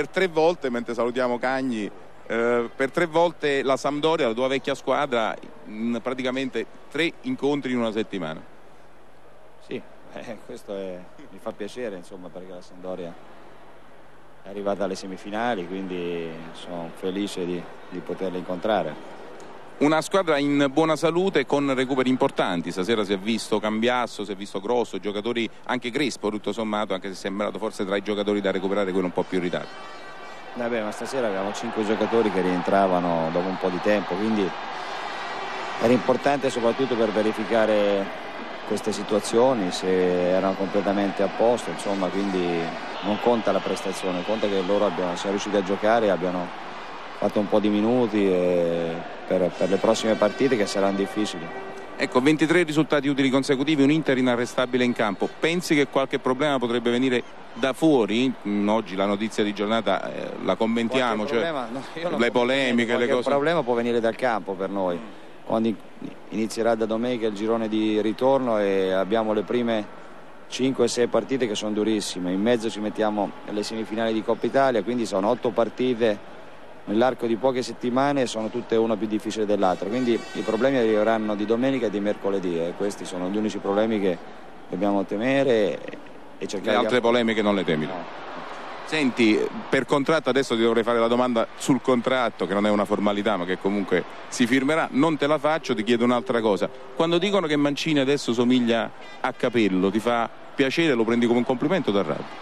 per 3 volte, mentre salutiamo Cagni, per 3 volte la Sampdoria, la tua vecchia squadra, in praticamente 3 incontri in una settimana. Sì, questo mi fa piacere, insomma, perché la Sampdoria è arrivata alle semifinali, quindi sono felice di poterla incontrare. Una squadra in buona salute con recuperi importanti. Stasera si è visto Cambiasso, si è visto Grosso, giocatori, anche Crespo tutto sommato, anche se è sembrato forse tra i giocatori da recuperare quello un po' più in ritardo. Vabbè, ma stasera avevamo 5 giocatori che rientravano dopo un po' di tempo, quindi era importante soprattutto per verificare queste situazioni, se erano completamente a posto, insomma, quindi non conta la prestazione, conta che loro siano riusciti a giocare e abbiano fatto un po' di minuti per le prossime partite che saranno difficili. Ecco, 23 risultati utili consecutivi, un Inter inarrestabile in campo. Pensi che qualche problema potrebbe venire da fuori? Oggi la notizia di giornata la commentiamo, cioè le polemiche, le cose. Il problema può venire dal campo per noi. Quando inizierà da domenica il girone di ritorno e abbiamo le prime 5-6 partite che sono durissime, in mezzo ci mettiamo le semifinali di Coppa Italia, quindi sono 8 partite nell'arco di poche settimane, sono tutte una più difficile dell'altra, quindi i problemi arriveranno di domenica e di mercoledì e questi sono gli unici problemi che dobbiamo temere e cercare. Le altre polemiche non le temi? No. Senti, per contratto adesso ti dovrei fare la domanda sul contratto, che non è una formalità ma che comunque si firmerà, non te la faccio, ti chiedo un'altra cosa. Quando dicono che Mancini adesso somiglia a Capello, ti fa piacere, lo prendi come un complimento dal radio?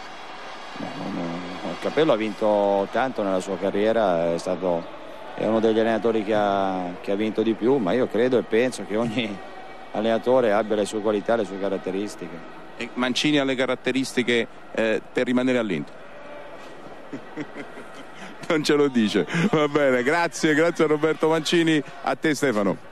Capello ha vinto tanto nella sua carriera, è uno degli allenatori che ha vinto di più, ma io credo e penso che ogni allenatore abbia le sue qualità, le sue caratteristiche. E Mancini ha le caratteristiche per rimanere all'Inter? Non ce lo dice. Va bene, grazie a Roberto Mancini, a te Stefano.